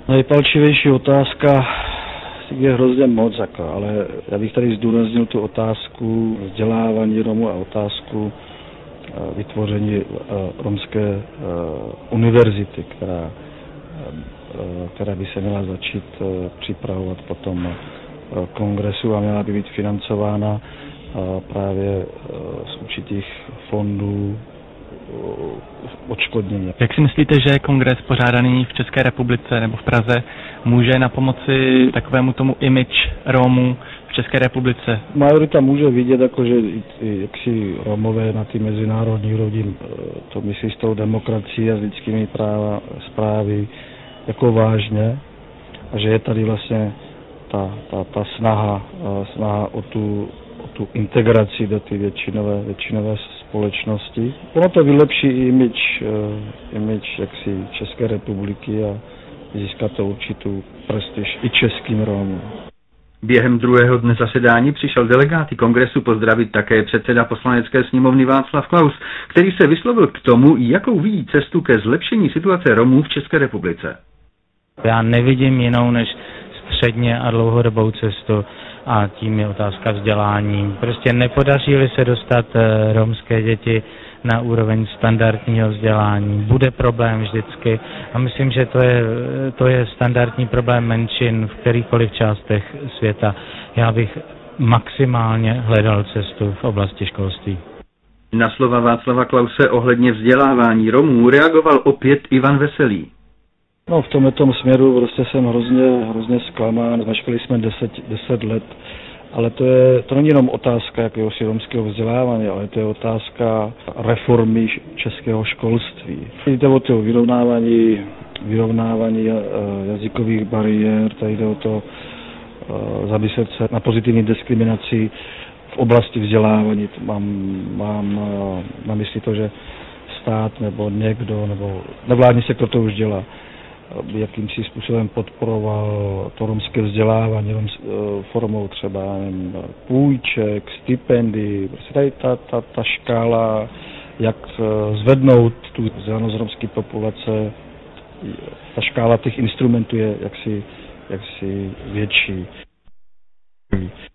Nejpalčivější otázka je hrozně moc, ale já bych tady zdůraznil tu otázku vzdělávání Romů a otázku vytvoření romské univerzity, která by se měla začít připravovat potom kongresu a měla by být financována právě z určitých fondů odškodnění. Jak si myslíte, že kongres pořádaný v České republice nebo v Praze může na pomoci takovému tomu image Romů v České republice? Majorita může vidět, že jaksi Romové na ty mezinárodní úrovni to myslí s tou demokracií a s lidskými zprávy jako vážně a že je tady vlastně ta snaha o tu integraci do ty většinové společnosti. Ono to vylepší i image jaksi České republiky a získá to určitou prestiž i českým Romům. Během druhého dne zasedání přišel delegáty kongresu pozdravit také předseda Poslanecké sněmovny Václav Klaus, který se vyslovil k tomu, jakou vidí cestu ke zlepšení situace Romů v České republice. Já nevidím jinou než středně a dlouhodobou cestu a tím je otázka vzdělání. Prostě nepodaří-li se dostat romské děti na úroveň standardního vzdělání, bude problém vždycky a myslím, že to je standardní problém menšin v kterýchkoliv částech světa. Já bych maximálně hledal cestu v oblasti školství. Na slova Václava Klause ohledně vzdělávání Romů reagoval opět Ivan Veselý. No, v tomto směru prostě jsem hrozně zklamán. Zmačkali jsme 10 let, ale to není jenom otázka jakéhosi romského vzdělávání, ale to je otázka reformy českého školství. Jde o to vyrovnávání jazykových bariér, tady jde o to zamyslet se na pozitivní diskriminaci v oblasti vzdělávání. Mám na mysli to, že stát nebo někdo, nebo nevládní sektor to už dělá, jakýmsi způsobem podporoval to romské vzdělávání formou třeba půjček, stipendií. Prostě tady ta škála, jak zvednout tu vzdělanost romské populace, ta škála těch instrumentů je jaksi větší.